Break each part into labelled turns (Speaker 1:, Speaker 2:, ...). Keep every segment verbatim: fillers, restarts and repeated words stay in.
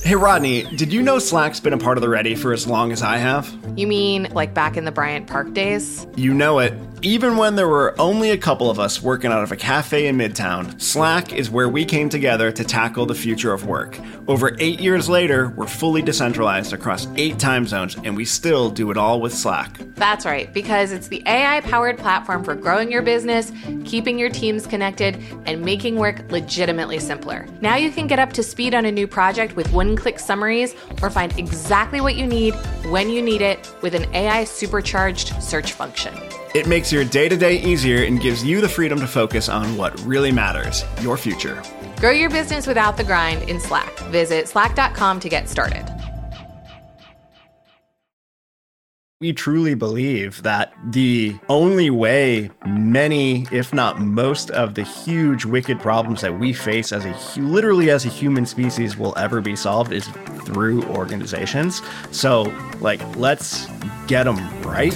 Speaker 1: Hey, Rodney, did you know Slack's been a part of the Ready for as long as I have?
Speaker 2: You mean like back in the Bryant Park days?
Speaker 1: You know it. Even when there were only a couple of us working out of a cafe in Midtown, Slack is where we came together to tackle the future of work. Over eight years later, we're fully decentralized across eight time zones, and we still do it all with Slack.
Speaker 2: That's right, because it's the A I-powered platform for growing your business, keeping your teams connected, and making work legitimately simpler. Now you can get up to speed on a new project with one-click summaries or find exactly what you need when you need it with an A I-supercharged search function.
Speaker 1: It makes your day-to-day easier and gives you the freedom to focus on what really matters, your future.
Speaker 2: Grow your business without the grind in Slack. Visit slack dot com to get started.
Speaker 1: We truly believe that the only way many, if not most, of the huge, wicked problems that we face as a literally as a human species will ever be solved is through organizations. So, like, let's get them right.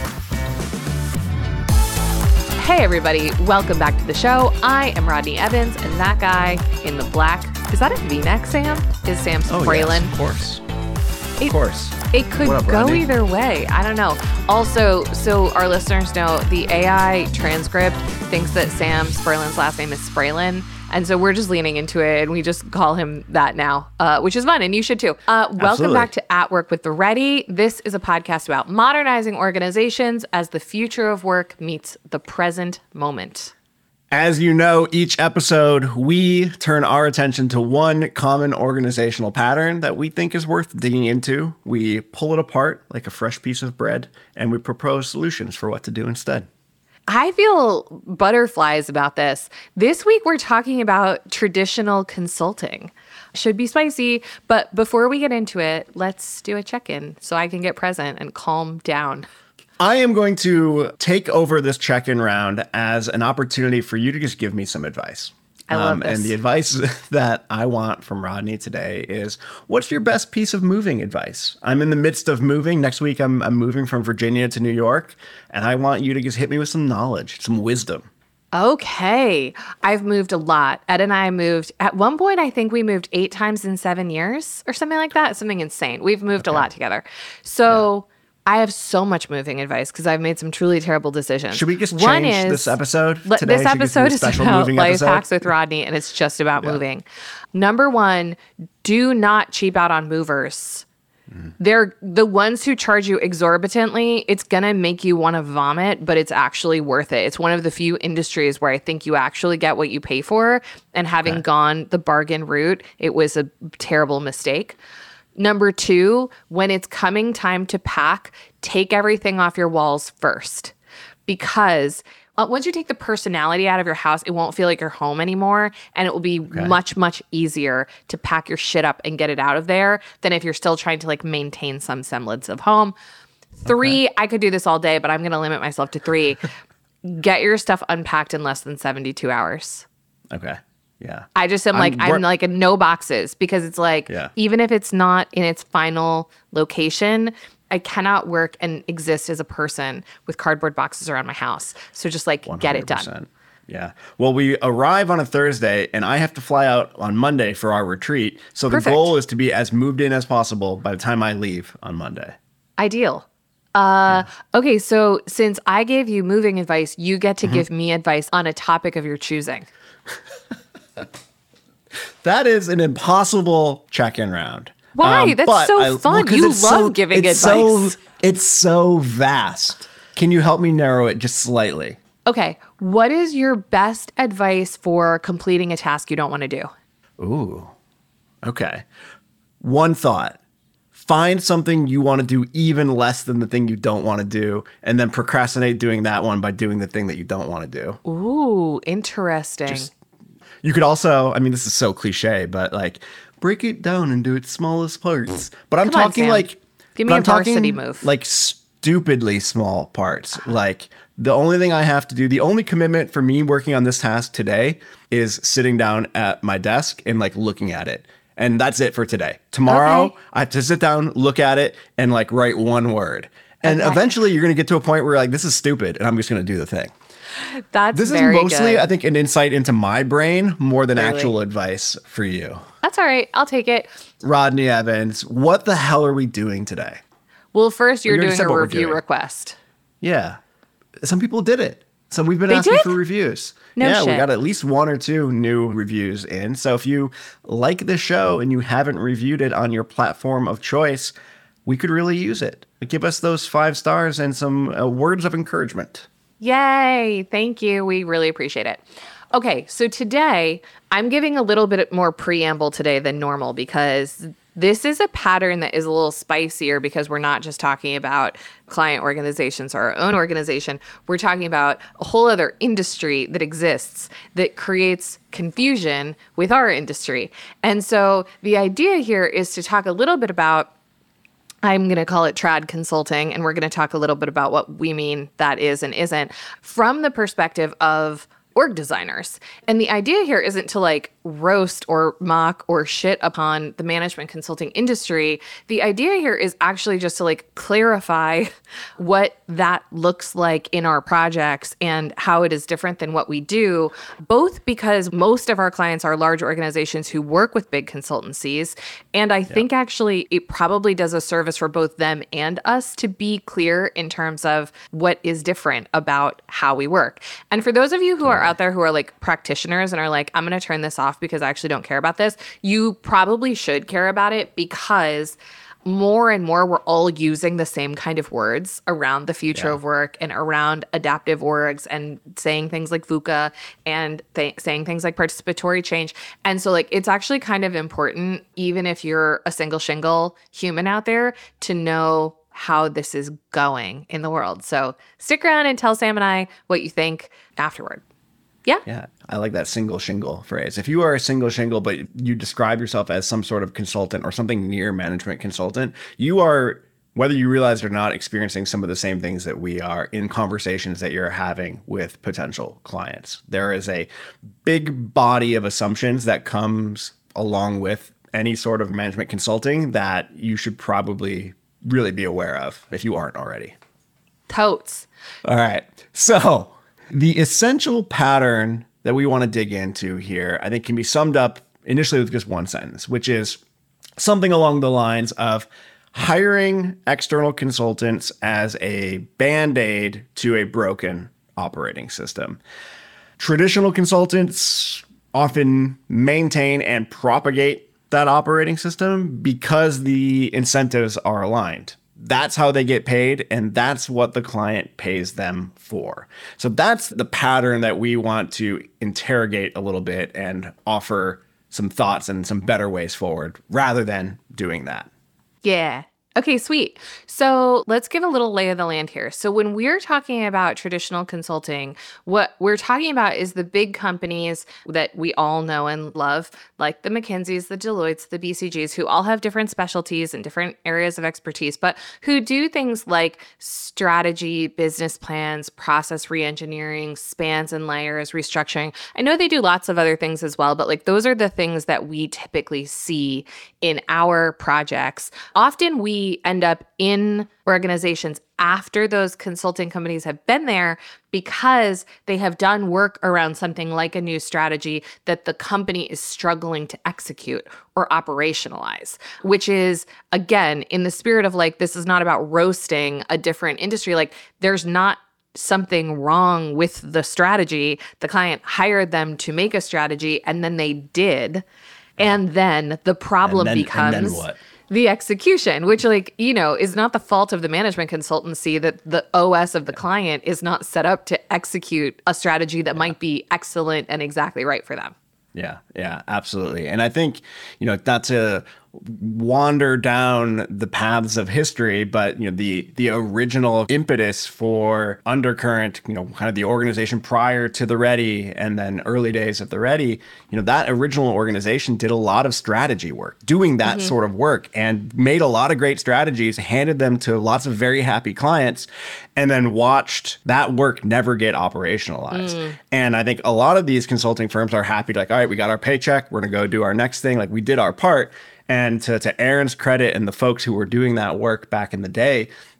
Speaker 2: Hey everybody, welcome back to the show. I am Rodney Evans, and that guy in the black, is that a V-neck, Sam? Is Sam
Speaker 1: Oh,
Speaker 2: Spraylen?
Speaker 1: yes, of course.
Speaker 2: It,
Speaker 1: of course.
Speaker 2: It could
Speaker 1: What up,
Speaker 2: go
Speaker 1: Rodney?
Speaker 2: either way. I don't know. Also, so our listeners know, the A I transcript thinks that Sam Spraylen's last name is Spraylen. And so we're just leaning into it, and we just call him that now, uh, which is fun, and you should too. Uh, welcome
Speaker 1: Absolutely.
Speaker 2: back to At Work with the Ready. This is a podcast about modernizing organizations as the future of work meets the present moment.
Speaker 1: As you know, each episode, we turn our attention to one common organizational pattern that we think is worth digging into. We pull it apart like a fresh piece of bread, and we propose solutions for what to do instead.
Speaker 2: I feel butterflies about this. This week, we're talking about traditional consulting. Should be spicy, but before we get into it, let's do a check-in so I can get present and calm down.
Speaker 1: I am going to take over this check-in round as an opportunity for you to just give me some advice.
Speaker 2: I love this.
Speaker 1: And the advice that I want from Rodney today is, what's your best piece of moving advice? I'm in the midst of moving. Next week, I'm, I'm moving from Virginia to New York, and I want you to just hit me with some knowledge, some wisdom.
Speaker 2: Okay. I've moved a lot. Ed and I moved, at one point, I think we moved eight times in seven years or something like that. Something insane. We've moved
Speaker 1: Okay.
Speaker 2: a lot together. So... Yeah. I have so much moving advice because I've made some truly terrible decisions.
Speaker 1: Should we just
Speaker 2: One
Speaker 1: change
Speaker 2: is,
Speaker 1: this episode
Speaker 2: le-
Speaker 1: today?
Speaker 2: This
Speaker 1: Should we just do a
Speaker 2: episode is
Speaker 1: special
Speaker 2: about
Speaker 1: moving
Speaker 2: life
Speaker 1: episode?
Speaker 2: hacks with Rodney, and it's just about
Speaker 1: Yeah.
Speaker 2: moving. Number one, do not cheap out on movers. Mm. They're the ones who charge you exorbitantly. It's going to make you want to vomit, but it's actually worth it. It's one of the few industries where I think you actually get what you pay for. And having
Speaker 1: Okay.
Speaker 2: gone the bargain route, it was a terrible mistake. Number two, when it's coming time to pack, take everything off your walls first. Because uh, once you take the personality out of your house, it won't feel like your home anymore. And it will be
Speaker 1: Okay.
Speaker 2: much, much easier to pack your shit up and get it out of there than if you're still trying to like maintain some semblance of home. Three,
Speaker 1: Okay.
Speaker 2: I could do this all day, but I'm going to limit myself to three. Get your stuff unpacked in less than seventy-two hours.
Speaker 1: Okay. Yeah.
Speaker 2: I just am like,
Speaker 1: I'm
Speaker 2: I'm,
Speaker 1: wor-
Speaker 2: like a no boxes because it's like,
Speaker 1: Yeah.
Speaker 2: even if it's not in its final location, I cannot work and exist as a person with cardboard boxes around my house. So just like get it done.
Speaker 1: one hundred percent. Yeah. Well, we arrive on a Thursday, and I have to fly out on Monday for our retreat. So the
Speaker 2: Perfect.
Speaker 1: goal is to be as moved in as possible by the time I leave on Monday.
Speaker 2: Ideal. Uh, okay, so since I gave you moving advice, you get
Speaker 1: Mm-hmm.
Speaker 2: to give me advice on a topic of your choosing.
Speaker 1: That is an impossible check-in round.
Speaker 2: Why? That's
Speaker 1: but
Speaker 2: so fun.
Speaker 1: 'cause
Speaker 2: You
Speaker 1: it's
Speaker 2: love giving
Speaker 1: it's
Speaker 2: advice.
Speaker 1: So, it's so vast. Can you help me narrow it just slightly?
Speaker 2: Okay, what is your best advice for completing a task you don't want to do?
Speaker 1: Ooh. Okay. One thought. Find something you want to do even less than the thing you don't want to do, and then procrastinate doing that one by doing the thing that you don't want to do.
Speaker 2: Ooh, interesting.
Speaker 1: Just- You could also, I mean, this is so cliche, but like break it down into its smallest parts. But I'm
Speaker 2: Come on,
Speaker 1: talking
Speaker 2: Sam.
Speaker 1: like,
Speaker 2: Give
Speaker 1: but
Speaker 2: me a
Speaker 1: I'm talking
Speaker 2: varsity move.
Speaker 1: like stupidly small parts. Like the only thing I have to do, the only commitment for me working on this task today is sitting down at my desk and like looking at it. And that's it for today. Tomorrow,
Speaker 2: Okay.
Speaker 1: I have to sit down, look at it, and like write one word. And
Speaker 2: Okay.
Speaker 1: eventually you're going to get to a point where you're like, this is stupid, and I'm just going to do the thing.
Speaker 2: That's
Speaker 1: This is
Speaker 2: very
Speaker 1: mostly,
Speaker 2: good.
Speaker 1: I think, an insight into my brain more than
Speaker 2: Clearly.
Speaker 1: actual advice for you.
Speaker 2: That's all right. I'll take it.
Speaker 1: Rodney Evans, what the hell are we doing today?
Speaker 2: Well, first you're
Speaker 1: We already
Speaker 2: doing
Speaker 1: said
Speaker 2: a
Speaker 1: what we're
Speaker 2: review
Speaker 1: doing.
Speaker 2: request.
Speaker 1: Yeah. Some people did it. So we've been
Speaker 2: They
Speaker 1: asking
Speaker 2: did?
Speaker 1: for reviews.
Speaker 2: No
Speaker 1: yeah, we
Speaker 2: shit.
Speaker 1: got at least one or two new reviews in. So if you like the show and you haven't reviewed it on your platform of choice, we could really use it. Give us those five stars and some uh, words of encouragement.
Speaker 2: Yay. Thank you. We really appreciate it. Okay, so today I'm giving a little bit more preamble today than normal because this is a pattern that is a little spicier because we're not just talking about client organizations or our own organization. We're talking about a whole other industry that exists that creates confusion with our industry. And so the idea here is to talk a little bit about, I'm going to call it trad consulting, and we're going to talk a little bit about what we mean that is and isn't from the perspective of org designers. And the idea here isn't to like roast or mock or shit upon the management consulting industry. The idea here is actually just to like clarify what that looks like in our projects and how it is different than what we do, both because most of our clients are large organizations who work with big consultancies. And I think actually it probably does a service for both them and us to be clear in terms of what is different about how we work. And for those of you who are out there who are like practitioners and are like, I'm going to turn this off because I actually don't care about this, you probably should care about it because more and more we're all using the same kind of words around the future
Speaker 1: Yeah.
Speaker 2: of work and around adaptive orgs and saying things like VUCA and th- saying things like participatory change. And so like it's actually kind of important, even if you're a single shingle human out there, to know how this is going in the world. So stick around and tell Sam and I what you think afterward. Yeah.
Speaker 1: Yeah, I like that single shingle phrase. If you are a single shingle, but you describe yourself as some sort of consultant or something near management consultant, you are, whether you realize it or not, experiencing some of the same things that we are in conversations that you're having with potential clients. There is a big body of assumptions that comes along with any sort of management consulting that you should probably really be aware of if you aren't already.
Speaker 2: Totes.
Speaker 1: All right. So the essential pattern that we want to dig into here, I think, can be summed up initially with just one sentence, which is something along the lines of hiring external consultants as a band-aid to a broken operating system. Traditional consultants often maintain and propagate that operating system because the incentives are aligned. That's how they get paid, and that's what the client pays them for. So that's the pattern that we want to interrogate a little bit and offer some thoughts and some better ways forward rather than doing that.
Speaker 2: Yeah. Okay, sweet. So let's give a little lay of the land here. So when we're talking about traditional consulting, what we're talking about is the big companies that we all know and love, like the McKinseys, the Deloittes, the B C Gs, who all have different specialties and different areas of expertise, but who do things like strategy, business plans, process reengineering, spans and layers, restructuring. I know they do lots of other things as well, but like those are the things that we typically see in our projects. Often we end up in organizations after those consulting companies have been there because they have done work around something like a new strategy that the company is struggling to execute or operationalize, which is, again, in the spirit of like, this is not about roasting a different industry. Like there's not something wrong with the strategy. The client hired them to make a strategy and then they did. And then the problem
Speaker 1: And then-
Speaker 2: becomes
Speaker 1: and then what?
Speaker 2: the execution, which like, you know, is not the fault of the management consultancy that the O S of the client is not set up to execute a strategy that might be excellent and exactly right for them.
Speaker 1: Yeah, yeah, absolutely. And I think, you know, not to wander down the paths of history, but, you know, the the original impetus for Undercurrent, you know, kind of the organization prior to the Ready and then early days of the Ready, you know, that original organization did a lot of strategy work, doing that mm-hmm. sort of work and made a lot of great strategies, handed them to lots of very happy clients, and then watched that work never get operationalized. Mm. And I think a lot of these consulting firms are happy to like, all right, we got our paycheck, we're going to go do our next thing. Like we did our part. And to, to Aaron's credit and the folks who were doing that work back in the day,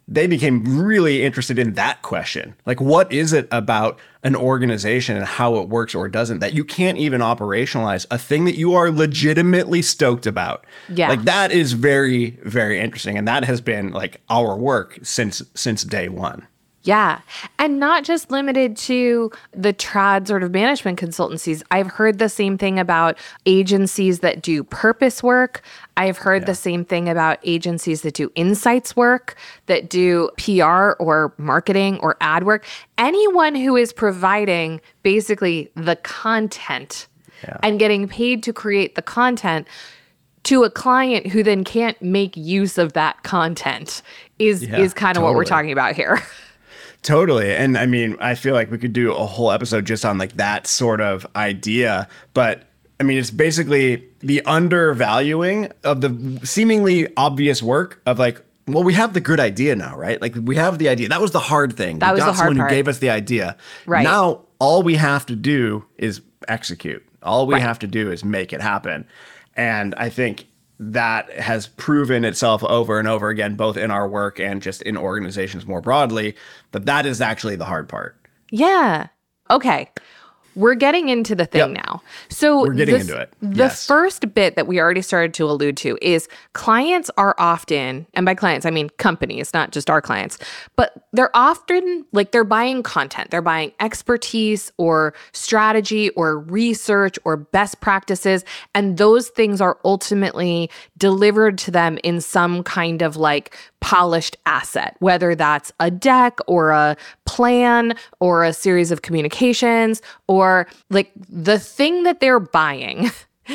Speaker 1: they became really interested in that question. Like, what is it about an organization and how it works or doesn't that you can't even operationalize a thing that you are legitimately stoked about?
Speaker 2: Yeah.
Speaker 1: Like, that is very, very interesting. And that has been like our work since since day one.
Speaker 2: Yeah. And not just limited to the trad sort of management consultancies. I've heard the same thing about agencies that do purpose work. I've heard yeah. the same thing about agencies that do insights work, that do P R or marketing or ad work. Anyone who is providing basically the content yeah. and getting paid to create the content to a client who then can't make use of that content is, yeah, is kind of totally what we're talking about here.
Speaker 1: Totally. And I mean, I feel like we could do a whole episode just on like that sort of idea. But I mean, it's basically the undervaluing of the seemingly obvious work of like, well, we have the good idea now, right? Like we have the idea. That was the hard thing.
Speaker 2: That
Speaker 1: we
Speaker 2: was
Speaker 1: got
Speaker 2: the hard
Speaker 1: someone
Speaker 2: part.
Speaker 1: Who gave us the idea.
Speaker 2: Right.
Speaker 1: Now, all we have to do is execute. All we
Speaker 2: right.
Speaker 1: have to do is make it happen. And I think that has proven itself over and over again, both in our work and just in organizations more broadly, that that is actually the hard part.
Speaker 2: Yeah. Okay. We're getting into the thing yep. now. So
Speaker 1: we're getting
Speaker 2: the,
Speaker 1: into it.
Speaker 2: The
Speaker 1: yes.
Speaker 2: first bit that we already started to allude to is clients are often, and by clients, I mean companies, not just our clients, but they're often like they're buying content. They're buying expertise or strategy or research or best practices. And those things are ultimately delivered to them in some kind of like polished asset, whether that's a deck or a plan or a series of communications, or like the thing that they're buying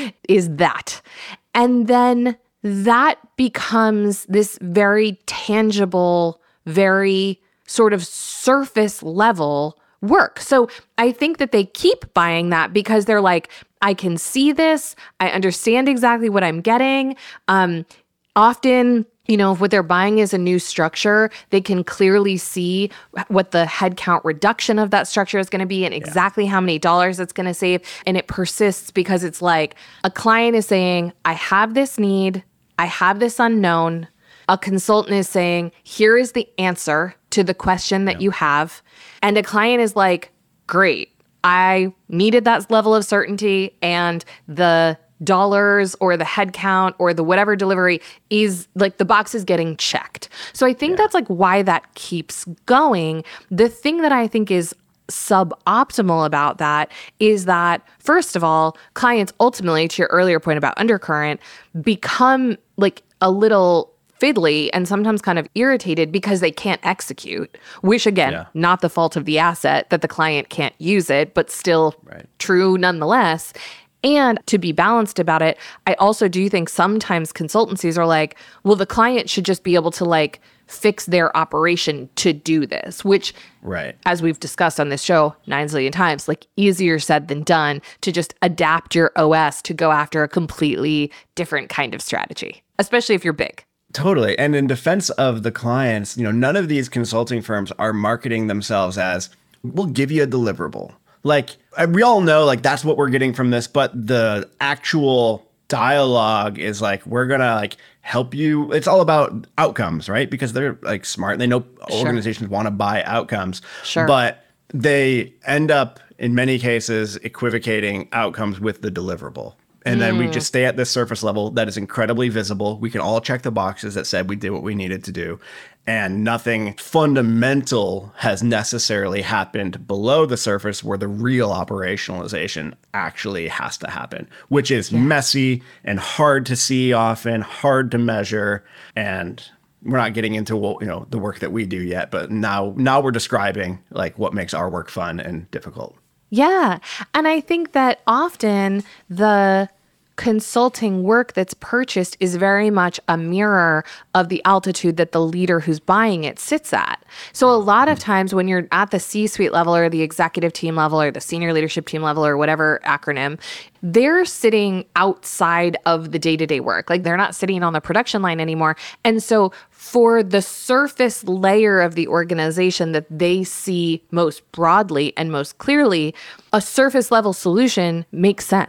Speaker 2: is that. And then that becomes this very tangible, very sort of surface level work. So I think that they keep buying that because they're like, I can see this. I understand exactly what I'm getting. Um, often, you know, if what they're buying is a new structure, they can clearly see what the headcount reduction of that structure is going to be and exactly yeah. how many dollars it's going to save. And it persists because it's like a client is saying, I have this need, I have this unknown. A consultant is saying, here is the answer to the question that yeah. you have. And a client is like, great, I needed that level of certainty, and the dollars or the head count or the whatever delivery is like the box is getting checked. So I think yeah. that's like why that keeps going. The thing that I think is suboptimal about that is that, first of all, clients ultimately, to your earlier point about undercurrent, become like a little fiddly and sometimes kind of irritated because they can't execute, which again, yeah. not the fault of the asset that the client can't use it, but still right. true nonetheless. And to be balanced about it, I also do think sometimes consultancies are like, well, the client should just be able to like fix their operation to do this, which,
Speaker 1: right.
Speaker 2: as we've discussed on this show nine zillion times, like easier said than done to just adapt your O S to go after a completely different kind of strategy, especially if you're big.
Speaker 1: Totally. And in defense of the clients, you know, none of these consulting firms are marketing themselves as, we'll give you a deliverable. Like, we all know, like, that's what we're getting from this, but the actual dialogue is like, we're going to, like, help you. It's all about outcomes, right? Because they're, like, smart. They know sure. organizations want to buy outcomes.
Speaker 2: Sure.
Speaker 1: But they end up, in many cases, equivocating outcomes with the deliverable. And then mm. we just stay at this surface level that is incredibly visible. We can all check the boxes that said we did what we needed to do. And nothing fundamental has necessarily happened below the surface where the real operationalization actually has to happen, which is yeah. messy and hard to see often, hard to measure. And we're not getting into, you know, the work that we do yet, but now now we're describing like what makes our work fun and difficult.
Speaker 2: Yeah. And I think that often the consulting work that's purchased is very much a mirror of the altitude that the leader who's buying it sits at. So a lot of times when you're at the C-suite level or the executive team level or the senior leadership team level or whatever acronym, they're sitting outside of the day-to-day work. Like they're not sitting on the production line anymore. And so for the surface layer of the organization that they see most broadly and most clearly, a surface level solution makes sense.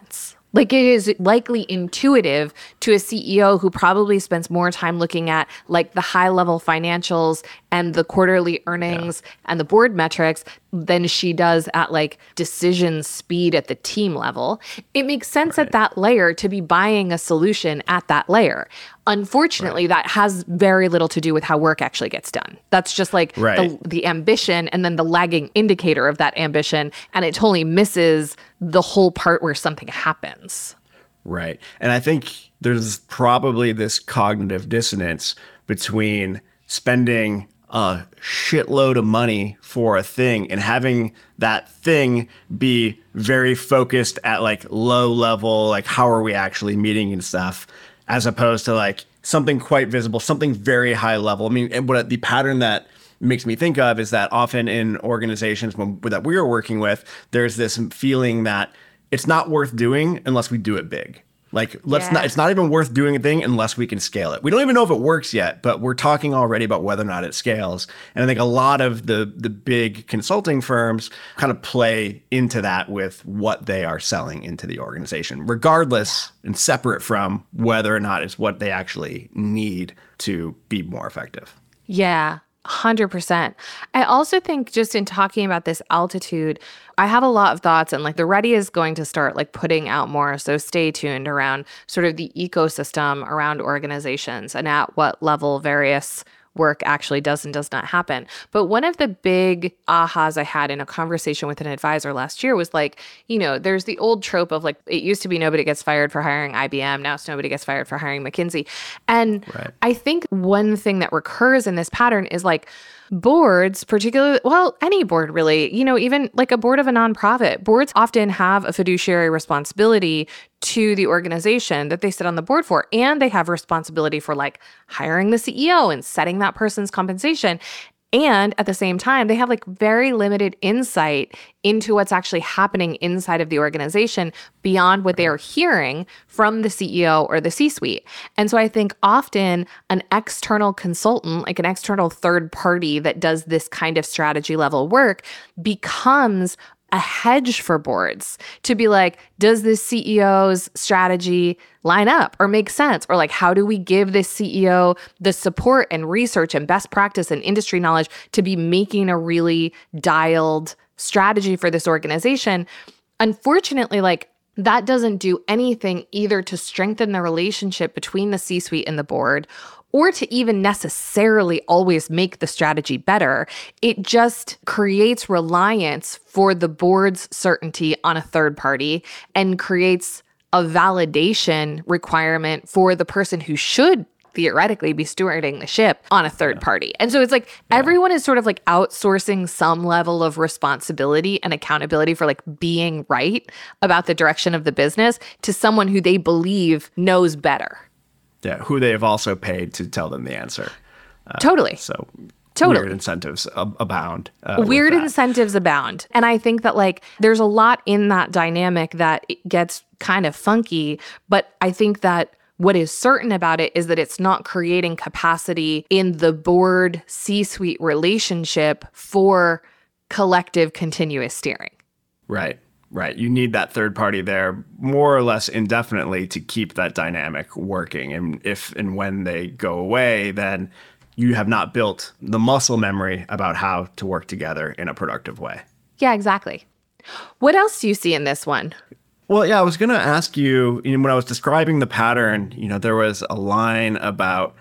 Speaker 2: Like it is likely intuitive to a C E O who probably spends more time looking at like the high level financials and the quarterly earnings yeah. and the board metrics than she does at like decision speed at the team level. It makes sense right. at that layer to be buying a solution at that layer. Unfortunately, right. that has very little to do with how work actually gets done. That's just like right. the, the ambition and then the lagging indicator of that ambition. And it totally misses the whole part where something happens.
Speaker 1: Right. And I think there's probably this cognitive dissonance between spending a shitload of money for a thing and having that thing be very focused at like low level, like how are we actually meeting and stuff, as opposed to like something quite visible, something very high level. I mean, and what the pattern that makes me think of is that often in organizations when, that we are working with, there's this feeling that it's not worth doing unless we do it big. Like, let's yeah. not, it's not even worth doing a thing unless we can scale it. We don't even know if it works yet, but we're talking already about whether or not it scales. And I think a lot of the the big consulting firms kind of play into that with what they are selling into the organization, regardless and separate from whether or not it's what they actually need to be more effective.
Speaker 2: Yeah. one hundred percent. I also think just in talking about this altitude, I have a lot of thoughts and like the Ready is going to start like putting out more. So stay tuned around sort of the ecosystem around organizations and at what level various work actually does and does not happen. But one of the big ahas I had in a conversation with an advisor last year was like, you know, there's the old trope of like, it used to be nobody gets fired for hiring I B M. Now it's nobody gets fired for hiring McKinsey. And right. I think one thing that recurs in this pattern is like boards, particularly, well, any board really, you know, even like a board of a nonprofit, boards often have a fiduciary responsibility to the organization that they sit on the board for. And they have responsibility for like hiring the C E O and setting that person's compensation. And at the same time, they have like very limited insight into what's actually happening inside of the organization beyond what they are hearing from the C E O or the C-suite. And so I think often an external consultant, like an external third party that does this kind of strategy level work, becomes a hedge for boards to be like, does this C E O's strategy line up or make sense? Or like, how do we give this C E O the support and research and best practice and industry knowledge to be making a really dialed strategy for this organization? Unfortunately, like that doesn't do anything either to strengthen the relationship between the C-suite and the board or to even necessarily always make the strategy better. It just creates reliance for the board's certainty on a third party and creates a validation requirement for the person who should theoretically be stewarding the ship on a third yeah. party. And so it's like yeah. everyone is sort of like outsourcing some level of responsibility and accountability for like being right about the direction of the business to someone who they believe knows better.
Speaker 1: Yeah, who they have also paid to tell them the answer. Uh,
Speaker 2: totally.
Speaker 1: So
Speaker 2: totally.
Speaker 1: Weird incentives ab- abound. Uh,
Speaker 2: weird incentives abound. And I think that like there's a lot in that dynamic that it gets kind of funky, but I think that what is certain about it is that it's not creating capacity in the board C-suite relationship for collective continuous steering.
Speaker 1: Right. Right. You need that third party there more or less indefinitely to keep that dynamic working. And if and when they go away, then you have not built the muscle memory about how to work together in a productive way.
Speaker 2: Yeah, exactly. What else do you see in this one?
Speaker 1: Well, yeah, I was going to ask you, you know, when I was describing the pattern, you know, there was a line about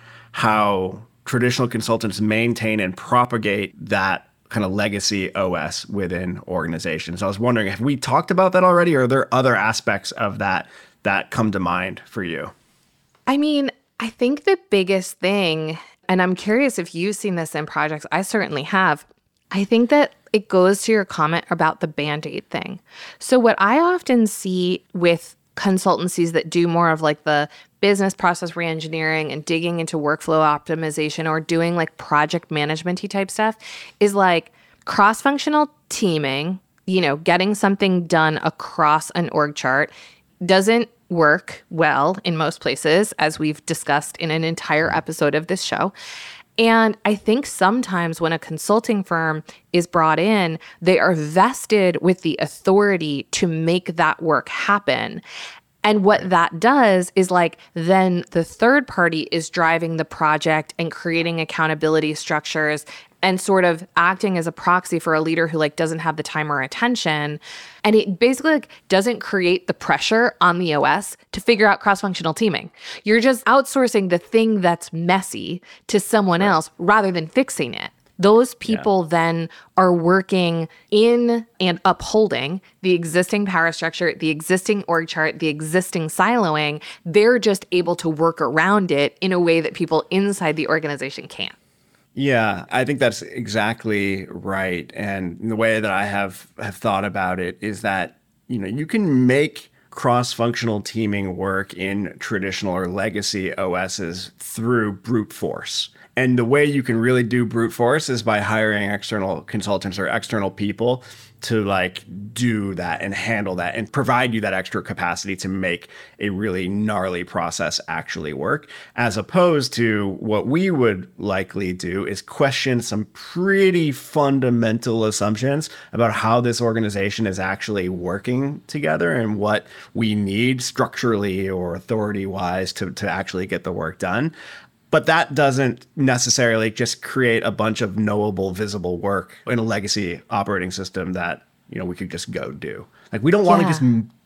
Speaker 1: how traditional consultants maintain and propagate that kind of legacy O S within organizations. I was wondering, have we talked about that already, or are there other aspects of that that come to mind for you?
Speaker 2: I mean, I think the biggest thing, and I'm curious if you've seen this in projects, I certainly have, I think that it goes to your comment about the Band-Aid thing. So what I often see with consultancies that do more of like the business process reengineering and digging into workflow optimization or doing like project management-y type stuff is like cross-functional teaming, you know, getting something done across an org chart doesn't work well in most places, as we've discussed in an entire episode of this show. And I think sometimes when a consulting firm is brought in, they are vested with the authority to make that work happen. And what that does is like then the third party is driving the project and creating accountability structures and sort of acting as a proxy for a leader who like doesn't have the time or attention. And it basically like doesn't create the pressure on the O S to figure out cross-functional teaming. You're just outsourcing the thing that's messy to someone else rather than fixing it. Those people yeah. then are working in and upholding the existing power structure, the existing org chart, the existing siloing. They're just able to work around it in a way that people inside the organization can't.
Speaker 1: Yeah, I think that's exactly right. And the way that I have, have thought about it is that, you know, you can make cross-functional teaming work in traditional or legacy O Ss through brute force. And the way you can really do brute force is by hiring external consultants or external people to like do that and handle that and provide you that extra capacity to make a really gnarly process actually work, as opposed to what we would likely do is question some pretty fundamental assumptions about how this organization is actually working together and what we need structurally or authority-wise to, to actually get the work done. But that doesn't necessarily just create a bunch of knowable, visible work in a legacy operating system that, you know, we could just go do. Like, we don't want to
Speaker 2: yeah.
Speaker 1: just,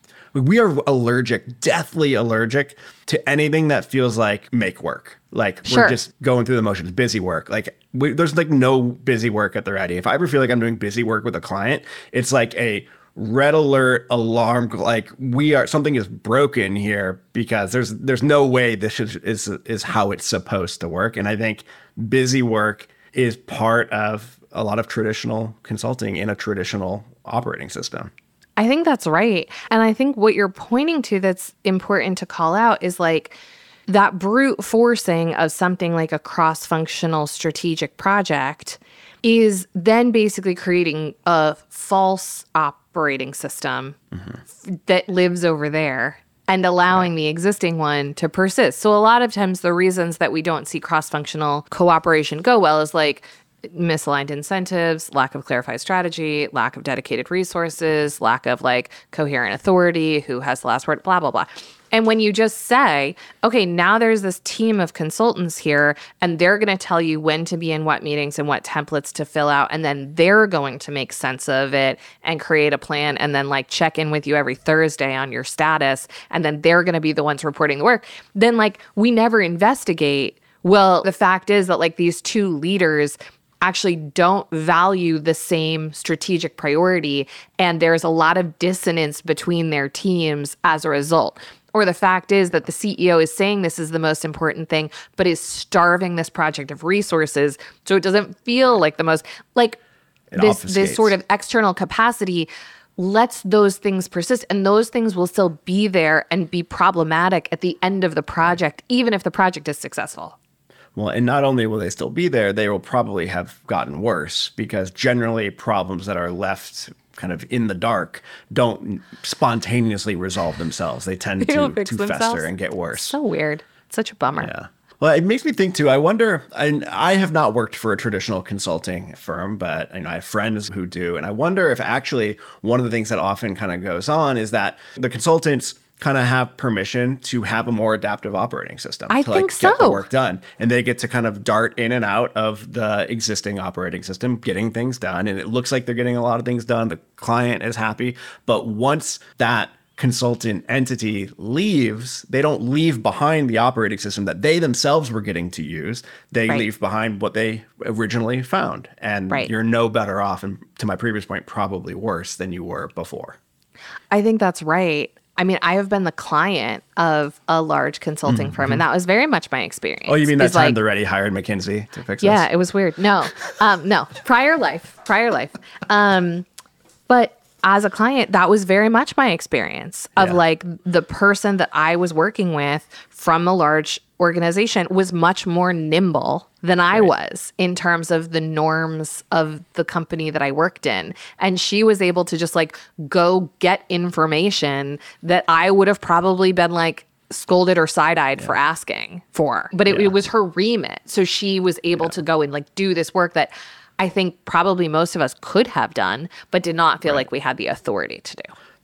Speaker 1: we are allergic, deathly allergic to anything that feels like make work. Like,
Speaker 2: sure.
Speaker 1: we're just going through the motions, busy work. Like, we, there's like no busy work at the ready. If I ever feel like I'm doing busy work with a client, it's like a red alert alarm, like we are, something is broken here because there's there's no way this is, is is how it's supposed to work. And I think busy work is part of a lot of traditional consulting in a traditional operating system.
Speaker 2: I think that's right. And I think what you're pointing to that's important to call out is like that brute forcing of something like a cross-functional strategic project is then basically creating a false operating system mm-hmm. that lives over there and allowing right. the existing one to persist. So a lot of times the reasons that we don't see cross-functional cooperation go well is like misaligned incentives, lack of clarified strategy, lack of dedicated resources, lack of like coherent authority, who has the last word, blah, blah, blah. And when you just say, okay, now there's this team of consultants here, and they're going to tell you when to be in what meetings and what templates to fill out, and then they're going to make sense of it and create a plan and then like check in with you every Thursday on your status, and then they're going to be the ones reporting the work, then like we never investigate, well, the fact is that like these two leaders actually don't value the same strategic priority, and there's a lot of dissonance between their teams as a result. Or the fact is that the C E O is saying this is the most important thing, but is starving this project of resources, so it doesn't feel like the most, like
Speaker 1: it
Speaker 2: this
Speaker 1: obfuscates.
Speaker 2: This sort of external capacity lets those things persist, and those things will still be there and be problematic at the end of the project, even if the project is successful.
Speaker 1: Well, and not only will they still be there, they will probably have gotten worse, because generally problems that are left kind of in the dark don't spontaneously resolve themselves. They tend
Speaker 2: they
Speaker 1: to, to
Speaker 2: themselves.
Speaker 1: fester and get worse.
Speaker 2: So weird. It's such a bummer.
Speaker 1: Yeah. Well, it makes me think too, I wonder, and I have not worked for a traditional consulting firm, but you know, I have friends who do. And I wonder if actually one of the things that often kind of goes on is that the consultants kind of have permission to have a more adaptive operating system.
Speaker 2: I
Speaker 1: to
Speaker 2: think
Speaker 1: like get
Speaker 2: so.
Speaker 1: the work done. And they get to kind of dart in and out of the existing operating system, getting things done. And it looks like they're getting a lot of things done. The client is happy. But once that consultant entity leaves, they don't leave behind the operating system that they themselves were getting to use. They
Speaker 2: right.
Speaker 1: leave behind what they originally found. And
Speaker 2: right.
Speaker 1: you're no better off, and to my previous point, probably worse than you were before.
Speaker 2: I think that's right. I mean, I have been the client of a large consulting mm-hmm. firm, and that was very much my experience.
Speaker 1: Oh, you mean that time
Speaker 2: like,
Speaker 1: the Ready hired McKinsey to fix
Speaker 2: yeah,
Speaker 1: this?
Speaker 2: it was weird. No, um, no, prior life, prior life. Um, but as a client, that was very much my experience of yeah. like the person that I was working with from a large organization was much more nimble than I right. was in terms of the norms of the company that I worked in. And she was able to just like go get information that I would have probably been like scolded or side-eyed yeah. for asking for. But it, yeah. it was her remit. So she was able yeah. to go and like do this work that I think probably most of us could have done, but did not feel right. like we had the authority to do.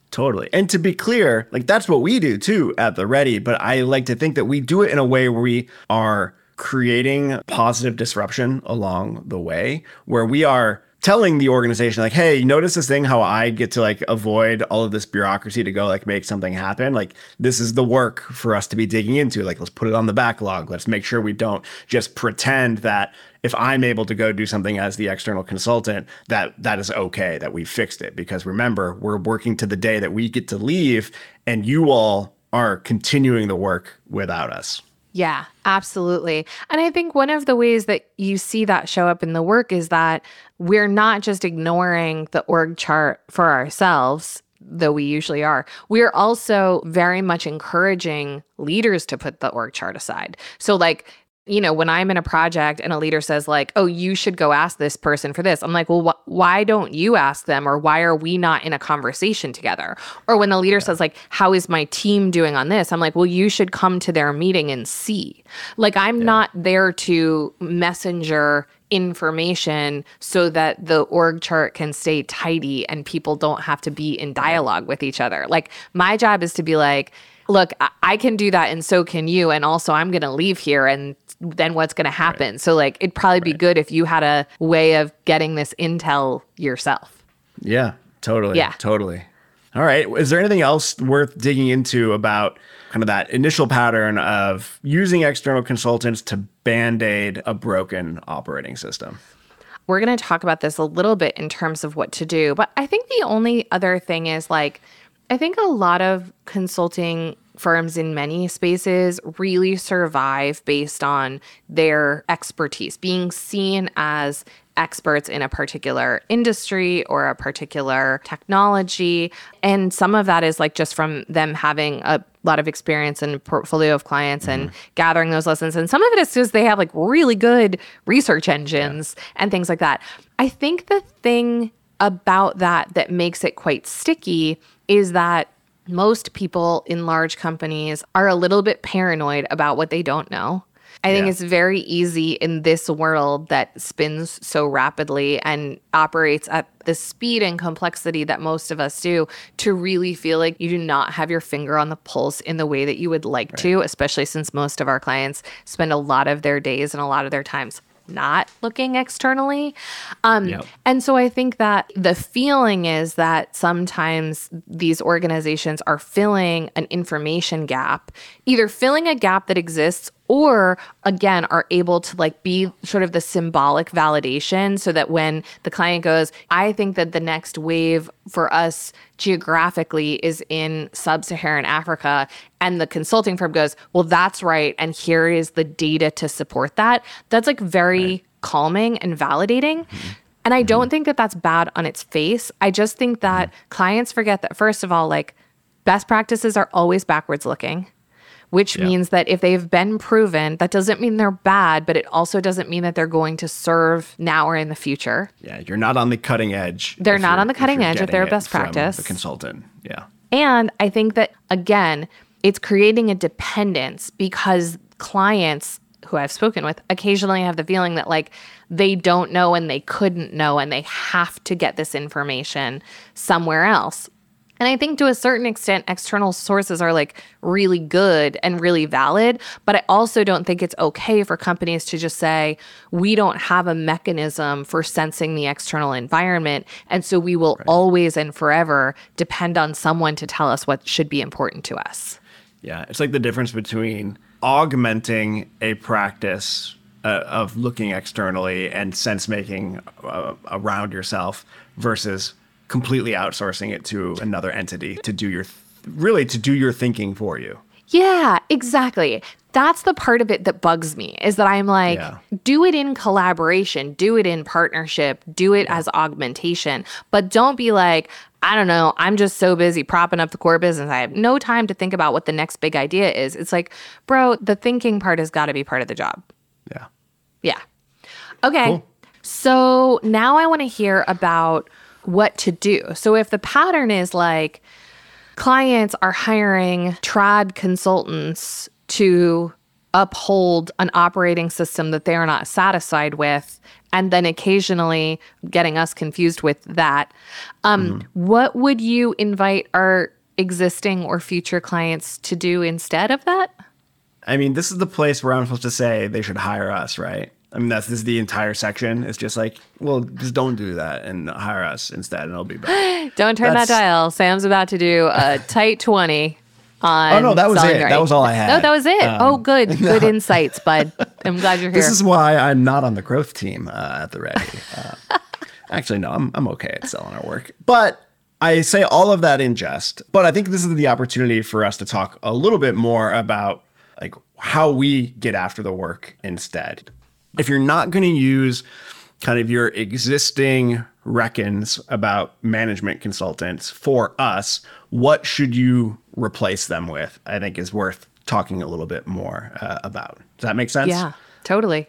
Speaker 1: Totally. And to be clear, like that's what we do too at The Ready, but I like to think that we do it in a way where we are creating positive disruption along the way, where we are telling the organization like, hey, notice this thing, how I get to like avoid all of this bureaucracy to go like make something happen. Like this is the work for us to be digging into. Like, let's put it on the backlog. Let's make sure we don't just pretend that if I'm able to go do something as the external consultant, that that is okay, that we fixed it. Because remember, we're working to the day that we get to leave and you all are continuing the work without us.
Speaker 2: Yeah, absolutely. And I think one of the ways that you see that show up in the work is that we're not just ignoring the org chart for ourselves, though we usually are. We're also very much encouraging leaders to put the org chart aside. So like, you know, when I'm in a project and a leader says like, oh, you should go ask this person for this. I'm like, well, wh- why don't you ask them? Or why are we not in a conversation together? Or when the leader yeah. says like, how is my team doing on this? I'm like, well, you should come to their meeting and see. Like, I'm yeah. not there to messenger information so that the org chart can stay tidy and people don't have to be in dialogue with each other. Like, my job is to be like, look, I can do that and so can you. And also I'm going to leave here and then what's going to happen? Right. So like, it'd probably be right. good if you had a way of getting this intel yourself.
Speaker 1: Yeah, totally.
Speaker 2: Yeah,
Speaker 1: totally. All right. Is there anything else worth digging into about kind of that initial pattern of using external consultants to band-aid a broken operating system?
Speaker 2: We're going to talk about this a little bit in terms of what to do. But I think the only other thing is like, I think a lot of consulting firms in many spaces really survive based on their expertise, being seen as experts in a particular industry or a particular technology. And some of that is like just from them having a lot of experience and portfolio of clients mm-hmm. and gathering those lessons. And some of it is just they have like really good research engines yeah. and things like that. I think the thing about that that makes it quite sticky is that most people in large companies are a little bit paranoid about what they don't know. I think yeah. it's very easy in this world that spins so rapidly and operates at the speed and complexity that most of us do to really feel like you do not have your finger on the pulse in the way that you would like right. to, especially since most of our clients spend a lot of their days and a lot of their times not looking externally. Um, yep. And so I think that the feeling is that sometimes these organizations are filling an information gap, either filling a gap that exists or, again, are able to like be sort of the symbolic validation so that when the client goes, I think that the next wave for us geographically is in sub-Saharan Africa, and the consulting firm goes, well, that's right, and here is the data to support that. That's like very right. calming and validating. Mm-hmm. And I don't mm-hmm. think that that's bad on its face. I just think that mm-hmm. clients forget that, first of all, like best practices are always backwards looking. Which yeah. means that if they've been proven, that doesn't mean they're bad, but it also doesn't mean that they're going to serve now or in the future.
Speaker 1: Yeah, you're not on the cutting edge.
Speaker 2: They're not on the cutting edge if they're best practice.
Speaker 1: The consultant, yeah.
Speaker 2: And I think that, again, it's creating a dependence because clients who I've spoken with occasionally have the feeling that like they don't know and they couldn't know and they have to get this information somewhere else. And I think to a certain extent, external sources are like really good and really valid. But I also don't think it's okay for companies to just say, we don't have a mechanism for sensing the external environment. And so we will right. always and forever depend on someone to tell us what should be important to us.
Speaker 1: Yeah, it's like the difference between augmenting a practice uh, of looking externally and sense making uh, around yourself versus completely outsourcing it to another entity to do your, th- really to do your thinking for you.
Speaker 2: Yeah, exactly. That's the part of it that bugs me is that I'm like, yeah. do it in collaboration, do it in partnership, do it yeah. as augmentation, but don't be like, I don't know, I'm just so busy propping up the core business. I have no time to think about what the next big idea is. It's like, bro, the thinking part has got to be part of the job.
Speaker 1: Yeah.
Speaker 2: Yeah. Okay.
Speaker 1: Cool.
Speaker 2: So now I want to hear about what to do. So if the pattern is like clients are hiring trad consultants to uphold an operating system that they are not satisfied with, and then occasionally getting us confused with that. Um, mm-hmm. What would you invite our existing or future clients to do instead of that?
Speaker 1: I mean, this is the place where I'm supposed to say they should hire us, right? I mean, that's this is the entire section. It's just like, well, just don't do that and hire us instead, and it'll be better.
Speaker 2: Don't turn that's... that dial. Sam's about to do a tight twenty on.
Speaker 1: Oh no, that was it.
Speaker 2: Right.
Speaker 1: That was all I had.
Speaker 2: No, that was it. Um, oh, good, good no. insights, bud. I'm glad you're here.
Speaker 1: This is why I'm not on the growth team uh, at the Ready. Uh, actually, no, I'm I'm okay at selling our work, but I say all of that in jest. But I think this is the opportunity for us to talk a little bit more about like how we get after the work instead. If you're not going to use kind of your existing reckons about management consultants for us, what should you replace them with? I think is worth talking a little bit more uh, about. Does that make sense?
Speaker 2: Yeah, totally.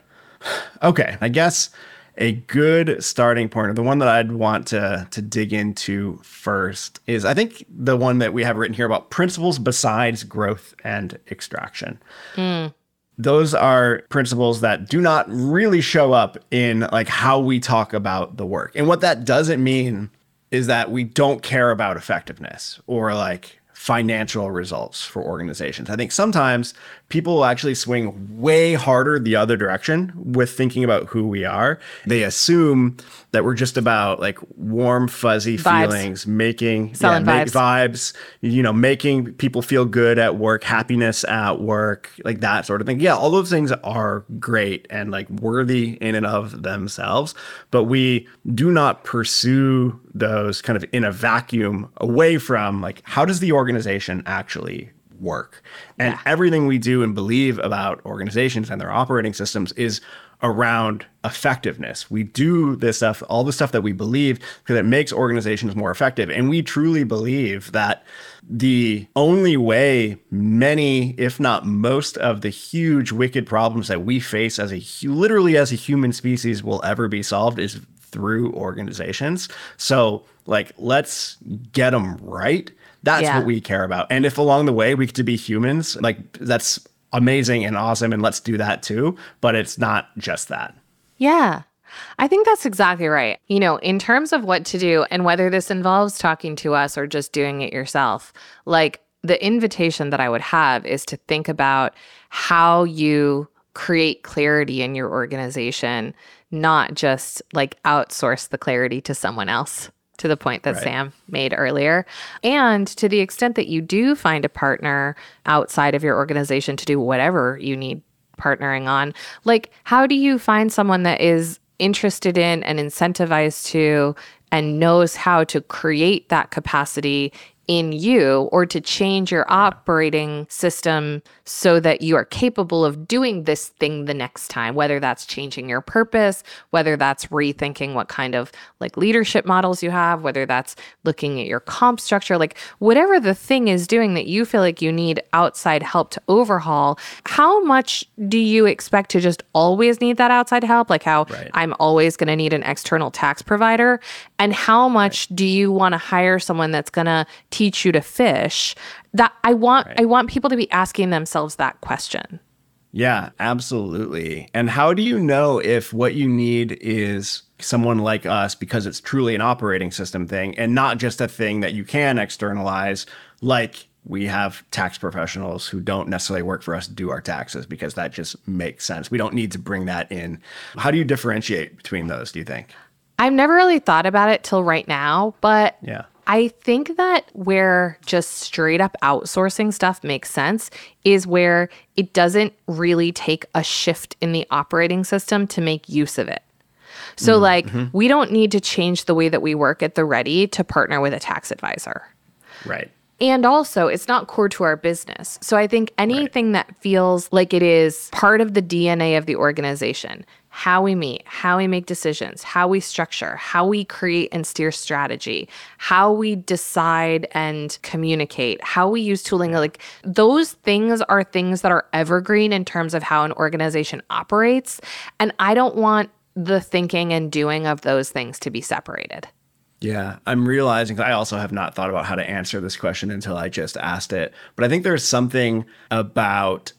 Speaker 1: Okay, I guess a good starting point, or the one that I'd want to to dig into first, is I think the one that we have written here about principles besides growth and extraction. Mm. Those are principles that do not really show up in like how we talk about the work. And what that doesn't mean is that we don't care about effectiveness or like financial results for organizations. I think sometimes people will actually swing way harder the other direction with thinking about who we are. They assume that we're just about like warm, fuzzy
Speaker 2: vibes.
Speaker 1: feelings, making
Speaker 2: Selling
Speaker 1: yeah, make
Speaker 2: vibes.
Speaker 1: vibes, you know, making people feel good at work, happiness at work, like that sort of thing. Yeah, all those things are great and like worthy in and of themselves, but we do not pursue those kind of in a vacuum away from like, how does the organization actually work? And yeah. everything we do and believe about organizations and their operating systems is around effectiveness. We do this stuff, all the stuff that we believe, because it makes organizations more effective. And we truly believe that the only way many, if not most, of the huge, wicked problems that we face as a literally as a human species will ever be solved is through organizations. So like, let's get them right. That's yeah. what we care about. And if along the way we get to be humans, like that's amazing and awesome. And let's do that too. But it's not just that.
Speaker 2: Yeah, I think that's exactly right. You know, in terms of what to do and whether this involves talking to us or just doing it yourself, like the invitation that I would have is to think about how you create clarity in your organization, not just like outsource the clarity to someone else, to the point that right. Sam made earlier. And to the extent that you do find a partner outside of your organization to do whatever you need partnering on, like how do you find someone that is interested in and incentivized to and knows how to create that capacity in you, or to change your operating system so that you are capable of doing this thing the next time, whether that's changing your purpose, whether that's rethinking what kind of like leadership models you have, whether that's looking at your comp structure, like whatever the thing is doing that you feel like you need outside help to overhaul. How much do you expect to just always need that outside help? Like how right. I'm always going to need an external tax provider. And how much right. do you want to hire someone that's going to teach you to fish? That I want right. I want people to be asking themselves that question.
Speaker 1: Yeah, absolutely. And how do you know if what you need is someone like us because it's truly an operating system thing and not just a thing that you can externalize, like we have tax professionals who don't necessarily work for us do our taxes because that just makes sense. We don't need to bring that in. How do you differentiate between those, do you think?
Speaker 2: I've never really thought about it till right now, but
Speaker 1: yeah.
Speaker 2: I think that where just straight up outsourcing stuff makes sense is where it doesn't really take a shift in the operating system to make use of it. So mm-hmm. like we don't need to change the way that we work at the Ready to partner with a tax advisor.
Speaker 1: Right.
Speaker 2: And also, it's not core to our business. So I think anything right. that feels like it is part of the D N A of the organization, how we meet, how we make decisions, how we structure, how we create and steer strategy, how we decide and communicate, how we use tooling, like those things are things that are evergreen in terms of how an organization operates. And I don't want the thinking and doing of those things to be separated.
Speaker 1: Yeah, I'm realizing I also have not thought about how to answer this question until I just asked it. But I think there's something about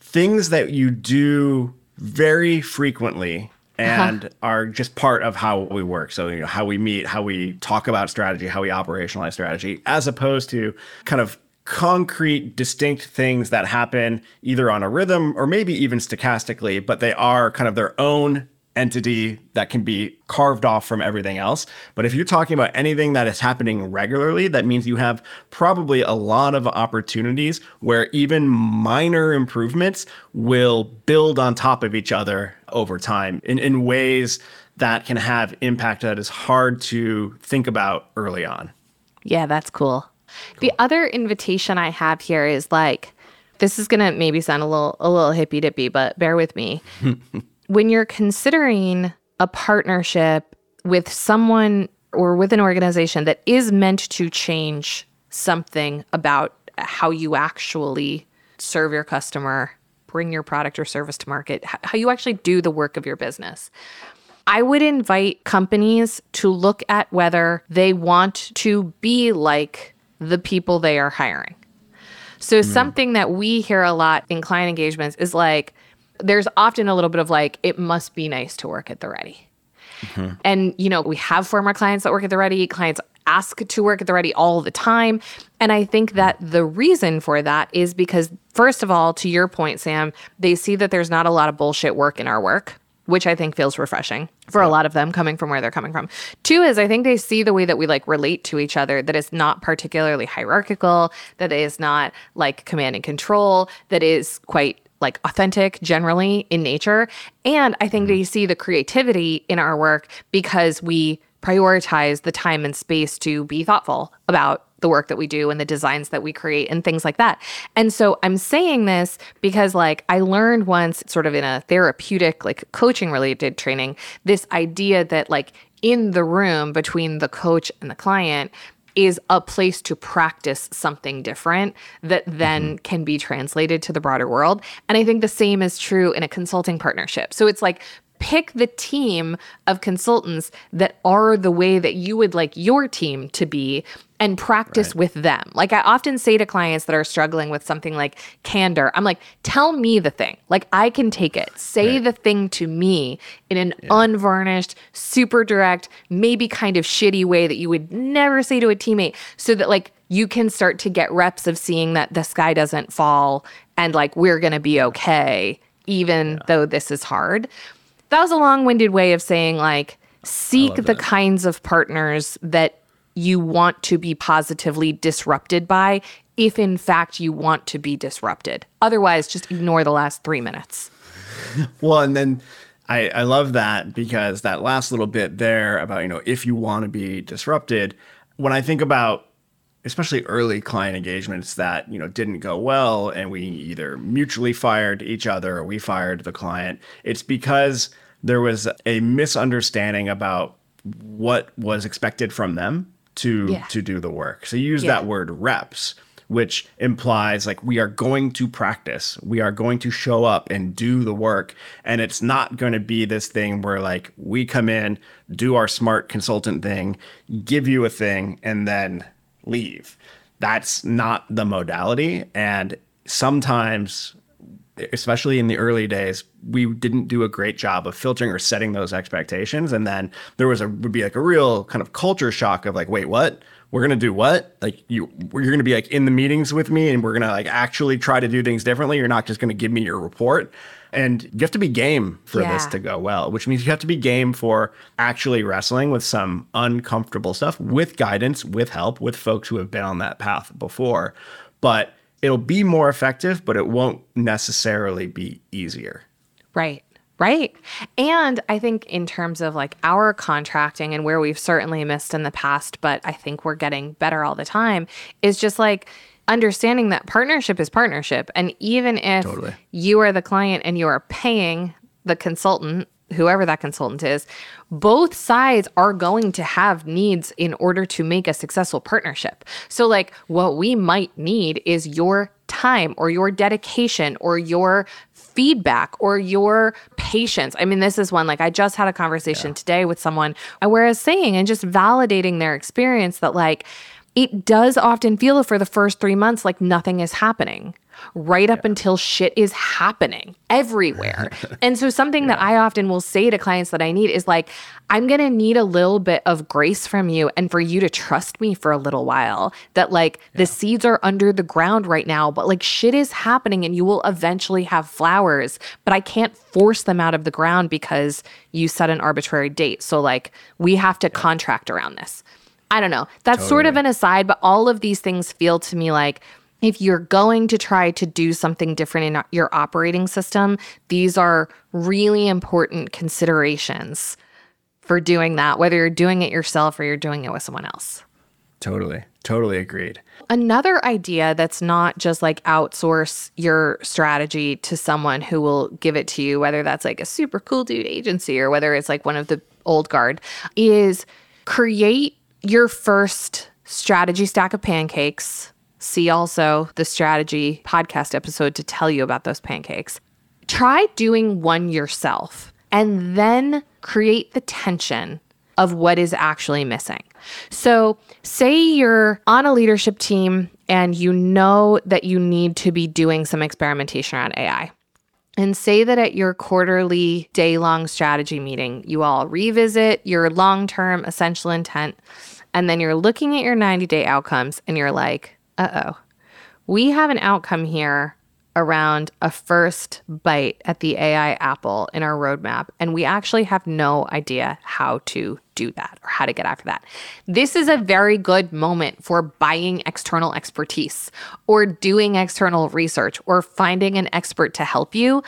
Speaker 1: things that you do very frequently and uh-huh. are just part of how we work. So, you know, how we meet, how we talk about strategy, how we operationalize strategy, as opposed to kind of concrete, distinct things that happen either on a rhythm or maybe even stochastically, but they are kind of their own entity that can be carved off from everything else. But if you're talking about anything that is happening regularly, that means you have probably a lot of opportunities where even minor improvements will build on top of each other over time in, in ways that can have impact that is hard to think about early on.
Speaker 2: Yeah, that's cool. Cool. The other invitation I have here is like, this is going to maybe sound a little a little hippy dippy, but bear with me. When you're considering a partnership with someone or with an organization that is meant to change something about how you actually serve your customer, bring your product or service to market, how you actually do the work of your business, I would invite companies to look at whether they want to be like the people they are hiring. So mm. something that we hear a lot in client engagements is like, there's often a little bit of like, it must be nice to work at the Ready. Mm-hmm. And, you know, we have former clients that work at the Ready. Clients ask to work at the Ready all the time. And I think that the reason for that is because, first of all, to your point, Sam, they see that there's not a lot of bullshit work in our work, which I think feels refreshing for yeah. a lot of them coming from where they're coming from. Two is I think they see the way that we like relate to each other, that is not particularly hierarchical, that is not like command and control, that is quite like authentic generally in nature. And I think mm-hmm. they see the creativity in our work because we prioritize the time and space to be thoughtful about the work that we do and the designs that we create and things like that. And so I'm saying this because like I learned once sort of in a therapeutic, like coaching related training, this idea that like in the room between the coach and the client is a place to practice something different that then mm-hmm. can be translated to the broader world. And I think the same is true in a consulting partnership. So it's like, pick the team of consultants that are the way that you would like your team to be and practice right. with them. Like I often say to clients that are struggling with something like candor, I'm like, tell me the thing. Like I can take it. Say right. the thing to me in an yeah. unvarnished, super direct, maybe kind of shitty way that you would never say to a teammate, so that like you can start to get reps of seeing that the sky doesn't fall and like we're going to be okay, even yeah. though this is hard. That was a long-winded way of saying, like, seek the kinds of partners that you want to be positively disrupted by, if in fact you want to be disrupted. Otherwise, just ignore the last three minutes.
Speaker 1: Well, and then I, I love that because that last little bit there about, you know, if you want to be disrupted, when I think about especially early client engagements that, you know, didn't go well and we either mutually fired each other or we fired the client, it's because there was a misunderstanding about what was expected from them to yeah. to do the work. So you use yeah. that word reps, which implies like we are going to practice, we are going to show up and do the work. And it's not going to be this thing where like we come in, do our smart consultant thing, give you a thing, and then leave. That's not the modality. And sometimes, especially in the early days, we didn't do a great job of filtering or setting those expectations. And then there was a would be like a real kind of culture shock of like, wait, what? We're going to do what? Like you, you're going to be like in the meetings with me and we're going to like actually try to do things differently. You're not just going to give me your report. And you have to be game for yeah. this to go well, which means you have to be game for actually wrestling with some uncomfortable stuff with guidance, with help, with folks who have been on that path before. But it'll be more effective, but it won't necessarily be easier.
Speaker 2: Right. Right. And I think in terms of like our contracting and where we've certainly missed in the past, but I think we're getting better all the time, is just like understanding that partnership is partnership. And even if totally. you are the client and you are paying the consultant, whoever that consultant is, both sides are going to have needs in order to make a successful partnership. So like what we might need is your time or your dedication or your feedback or your patience. I mean, this is one, like I just had a conversation yeah. today with someone where I was saying and just validating their experience that like, it does often feel for the first three months like nothing is happening. right up yeah. until shit is happening everywhere. And so something yeah. that I often will say to clients that I need is like, I'm going to need a little bit of grace from you and for you to trust me for a little while that like yeah. the seeds are under the ground right now, but like shit is happening and you will eventually have flowers, but I can't force them out of the ground because you set an arbitrary date. So like we have to yeah. contract around this. I don't know. That's totally. Sort of an aside, but all of these things feel to me like if you're going to try to do something different in your operating system, these are really important considerations for doing that, whether you're doing it yourself or you're doing it with someone else.
Speaker 1: Totally. Totally agreed.
Speaker 2: Another idea that's not just like outsource your strategy to someone who will give it to you, whether that's like a super cool dude agency or whether it's like one of the old guard, is create your first strategy stack of pancakes. See also the strategy podcast episode to tell you about those pancakes. Try doing one yourself and then create the tension of what is actually missing. So say you're on a leadership team and you know that you need to be doing some experimentation around A I. And say that at your quarterly day-long strategy meeting, you all revisit your long-term essential intent, and then you're looking at your ninety-day outcomes, and you're like, uh-oh, we have an outcome here around a first bite at the A I apple in our roadmap, and we actually have no idea how to do that or how to get after that. This is a very good moment for buying external expertise or doing external research or finding an expert to help you.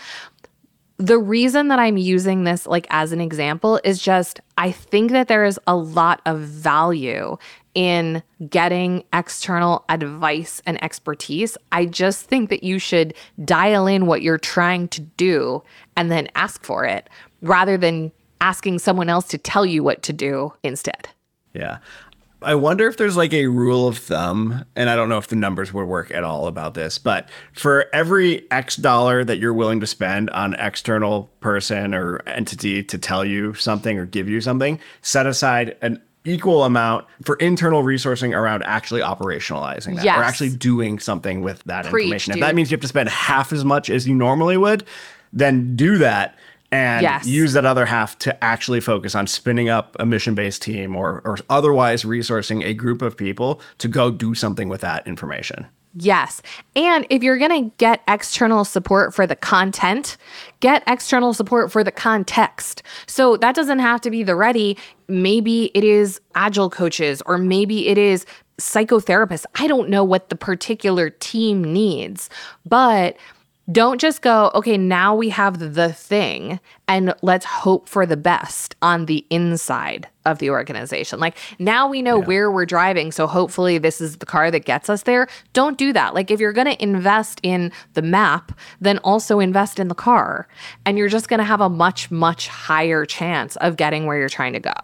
Speaker 2: The reason that I'm using this like as an example is just I think that there is a lot of value in getting external advice and expertise. I just think that you should dial in what you're trying to do and then ask for it rather than asking someone else to tell you what to do instead.
Speaker 1: Yeah. I wonder if there's like a rule of thumb, and I don't know if the numbers would work at all about this, but for every X dollar that you're willing to spend on external person or entity to tell you something or give you something, set aside an equal amount for internal resourcing around actually operationalizing that yes. or actually doing something with that
Speaker 2: Preach,
Speaker 1: information.
Speaker 2: dude.
Speaker 1: If that means you have to spend half as much as you normally would, then do that. And
Speaker 2: yes.
Speaker 1: use that other half to actually focus on spinning up a mission-based team or, or otherwise resourcing a group of people to go do something with that information.
Speaker 2: Yes. And if you're going to get external support for the content, get external support for the context. So that doesn't have to be the ready. Maybe it is agile coaches or maybe it is psychotherapists. I don't know what the particular team needs, but don't just go, okay, now we have the thing and let's hope for the best on the inside of the organization. Like now we know yeah. where we're driving, so hopefully this is the car that gets us there. Don't do that. Like if you're going to invest in the map, then also invest in the car. And you're just going to have a much, much higher chance of getting where you're trying to go.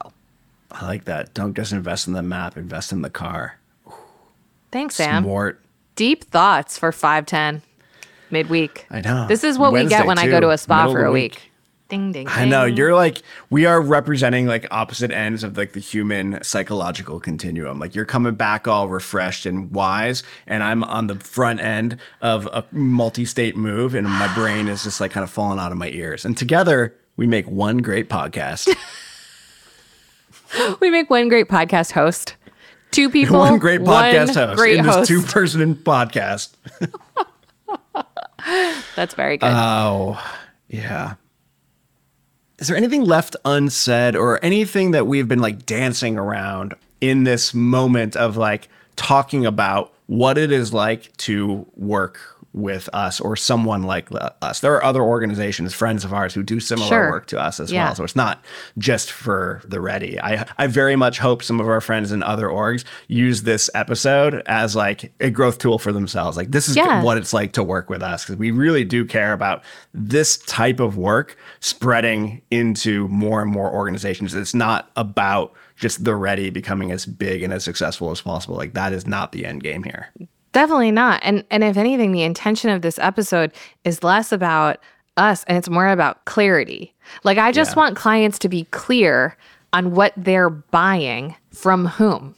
Speaker 1: I like that. Don't just invest in the map, invest in the car.
Speaker 2: Thanks, Sam.
Speaker 1: Smart.
Speaker 2: Deep thoughts for five ten. Midweek.
Speaker 1: I know.
Speaker 2: This is what
Speaker 1: Wednesday,
Speaker 2: we get when
Speaker 1: too.
Speaker 2: I go to a spa
Speaker 1: Middle
Speaker 2: for a
Speaker 1: week.
Speaker 2: week. Ding, ding, ding.
Speaker 1: I know. You're like, we are representing like opposite ends of like the human psychological continuum. Like you're coming back all refreshed and wise, and I'm on the front end of a multi-state move, and my brain is just like kind of falling out of my ears. And together, we make one great podcast.
Speaker 2: We make one great podcast host. Two people.
Speaker 1: One great podcast
Speaker 2: one
Speaker 1: host
Speaker 2: great
Speaker 1: in this
Speaker 2: host.
Speaker 1: two-person podcast.
Speaker 2: That's very good.
Speaker 1: Oh, yeah. Is there anything left unsaid or anything that we've been like dancing around in this moment of like talking about what it is like to work with us or someone like us? There are other organizations, friends of ours, who do similar
Speaker 2: sure.
Speaker 1: work to us as
Speaker 2: yeah.
Speaker 1: well. So it's not just for the ready. I, I very much hope some of our friends in other orgs use this episode as like a growth tool for themselves. Like this is
Speaker 2: yeah.
Speaker 1: what it's like to work with us, because we really do care about this type of work spreading into more and more organizations. It's not about just the ready becoming as big and as successful as possible. Like that is not the end game here.
Speaker 2: Definitely not. And and if anything, the intention of this episode is less about us and it's more about clarity. Like I just yeah. want clients to be clear on what they're buying from whom.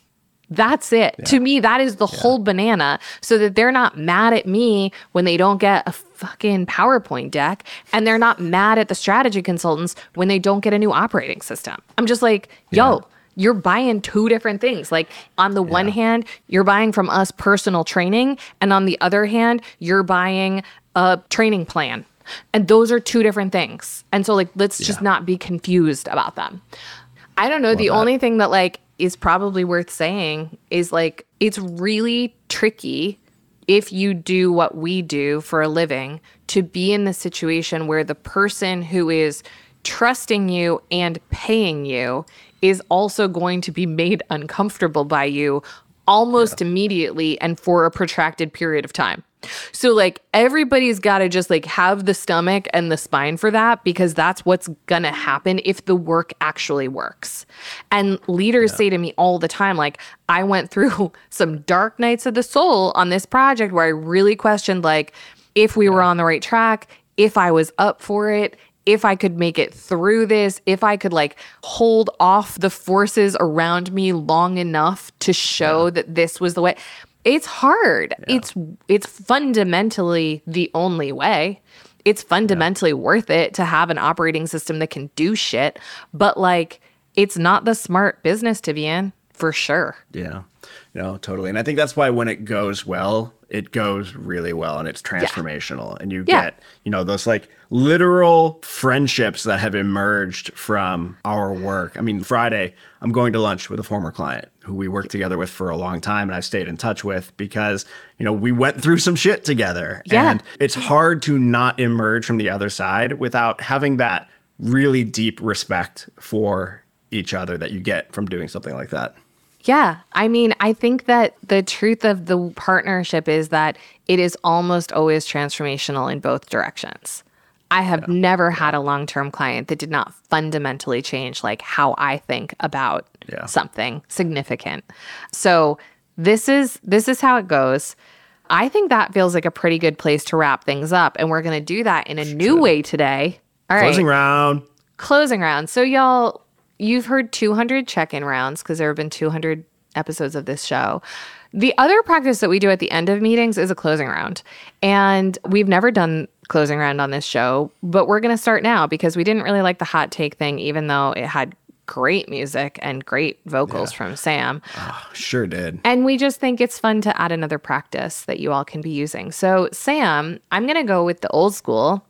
Speaker 2: That's it. Yeah. To me, that is the yeah. whole banana, so that they're not mad at me when they don't get a fucking PowerPoint deck, and they're not mad at the strategy consultants when they don't get a new operating system. I'm just like, yo, yeah. you're buying two different things. Like, on the yeah. one hand, you're buying from us personal training, and on the other hand, you're buying a training plan. And those are two different things. And so, like, let's yeah. just not be confused about them. I don't know. Love the that. Only thing that, like, is probably worth saying is, like, it's really tricky if you do what we do for a living to be in the situation where the person who is trusting you and paying you is also going to be made uncomfortable by you almost yeah. immediately and for a protracted period of time. So, like, everybody's got to just, like, have the stomach and the spine for that, because that's what's going to happen if the work actually works. And leaders yeah. say to me all the time, like, I went through some dark nights of the soul on this project where I really questioned, like, if we yeah. were on the right track, if I was up for it, if I could make it through this, if I could, like, hold off the forces around me long enough to show yeah. that this was the way. It's hard. Yeah. It's it's fundamentally the only way. It's fundamentally yeah. worth it to have an operating system that can do shit. But, like, it's not the smart business to be in, for sure.
Speaker 1: Yeah. No, totally. And I think that's why when it goes well, it goes really well, and it's transformational. Yeah. And you yeah. get, you know, those, like, literal friendships that have emerged from our work. I mean, Friday, I'm going to lunch with a former client who we worked together with for a long time, and I've stayed in touch with because, you know, we went through some shit together.
Speaker 2: Yeah.
Speaker 1: And it's hard to not emerge from the other side without having that really deep respect for each other that you get from doing something like that.
Speaker 2: Yeah. I mean, I think that the truth of the partnership is that it is almost always transformational in both directions. I have yeah. never had a long-term client that did not fundamentally change, like, how I think about yeah. something significant. So this is this is how it goes. I think that feels like a pretty good place to wrap things up, and we're going to do that in a new way today. All right.
Speaker 1: Closing round.
Speaker 2: Closing round. So, y'all, you've heard two hundred check-in rounds because there have been two hundred episodes of this show. The other practice that we do at the end of meetings is a closing round. And we've never done closing round on this show, but we're going to start now because we didn't really like the hot take thing, even though it had great music and great vocals yeah. from Sam.
Speaker 1: Oh, sure did.
Speaker 2: And we just think it's fun to add another practice that you all can be using. So, Sam, I'm going to go with the old school.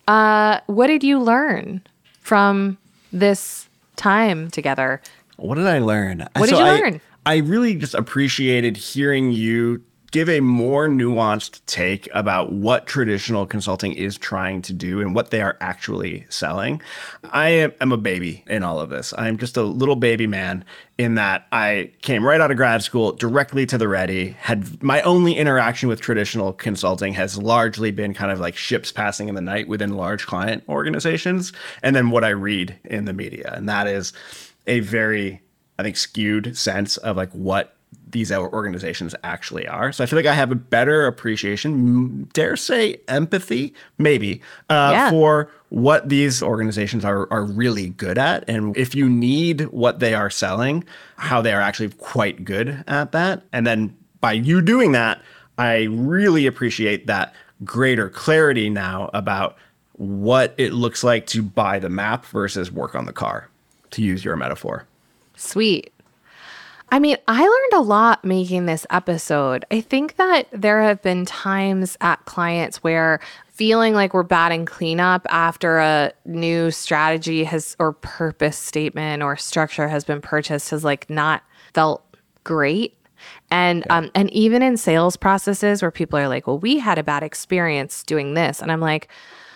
Speaker 2: Uh, what did you learn from this time together?
Speaker 1: What did I learn?
Speaker 2: What
Speaker 1: so
Speaker 2: did you
Speaker 1: I,
Speaker 2: learn?
Speaker 1: I really just appreciated hearing you give a more nuanced take about what traditional consulting is trying to do and what they are actually selling. I am I'm a baby in all of this. I'm just a little baby man in that I came right out of grad school directly to the ready. Had my only interaction with traditional consulting has largely been kind of like ships passing in the night within large client organizations, and then what I read in the media. And that is a very, I think, skewed sense of like what these organizations actually are. So I feel like I have a better appreciation, dare say empathy, maybe, uh, yeah. for what these organizations are are really good at. And if you need what they are selling, how they are actually quite good at that. And then by you doing that, I really appreciate that greater clarity now about what it looks like to buy the map versus work on the car, to use your metaphor.
Speaker 2: Sweet. I mean, I learned a lot making this episode. I think that there have been times at clients where feeling like we're batting cleanup after a new strategy has or purpose statement or structure has been purchased has like not felt great. And yeah. um, and even in sales processes where people are like, well, we had a bad experience doing this. And I'm like,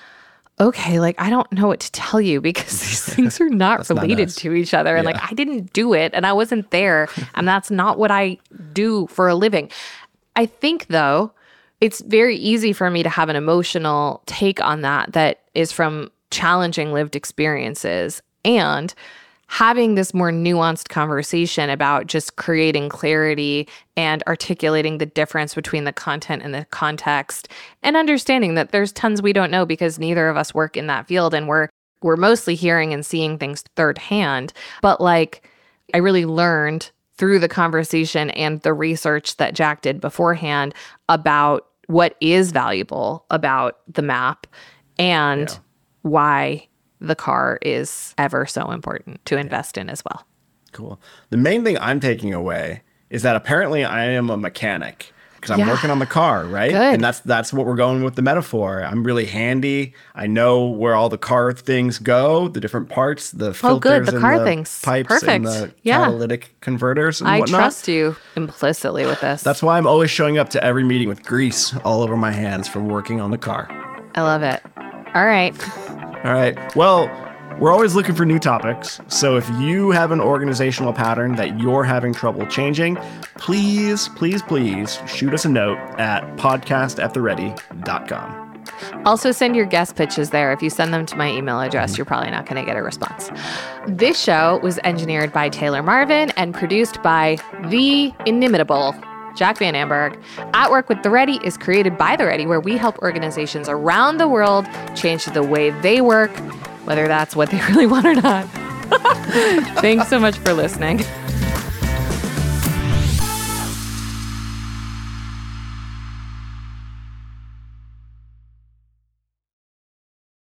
Speaker 2: okay, like, I don't know what to tell you because these things are not related not to each other. And yeah. like, I didn't do it and I wasn't there. And that's not what I do for a living. I think, though, it's very easy for me to have an emotional take on that that is from challenging lived experiences and having this more nuanced conversation about just creating clarity and articulating the difference between the content and the context and understanding that there's tons we don't know because neither of us work in that field and we're we're mostly hearing and seeing things third hand. But like, I really learned through the conversation and the research that Jack did beforehand about what is valuable about the map and yeah. why the car is ever so important to invest in as well.
Speaker 1: Cool. The main thing I'm taking away is that apparently I am a mechanic because I'm yeah. working on the car, right?
Speaker 2: Good.
Speaker 1: And that's that's what we're going with the metaphor. I'm really handy. I know where all the car things go, the different parts, the filters
Speaker 2: oh, good. The
Speaker 1: and
Speaker 2: car
Speaker 1: the
Speaker 2: things.
Speaker 1: pipes
Speaker 2: Perfect.
Speaker 1: and the
Speaker 2: yeah.
Speaker 1: catalytic converters and
Speaker 2: I
Speaker 1: whatnot.
Speaker 2: trust you implicitly with this.
Speaker 1: That's why I'm always showing up to every meeting with grease all over my hands from working on the car.
Speaker 2: I love it. All right.
Speaker 1: All right. Well, we're always looking for new topics. So if you have an organizational pattern that you're having trouble changing, please, please, please shoot us a note at podcast at the ready dot com.
Speaker 2: Also send your guest pitches there. If you send them to my email address, you're probably not going to get a response. This show was engineered by Taylor Marvin and produced by the inimitable Jack Van Amberg. At Work with The Ready is created by The Ready, where we help organizations around the world change the way they work, whether that's what they really want or not. Thanks so much for listening.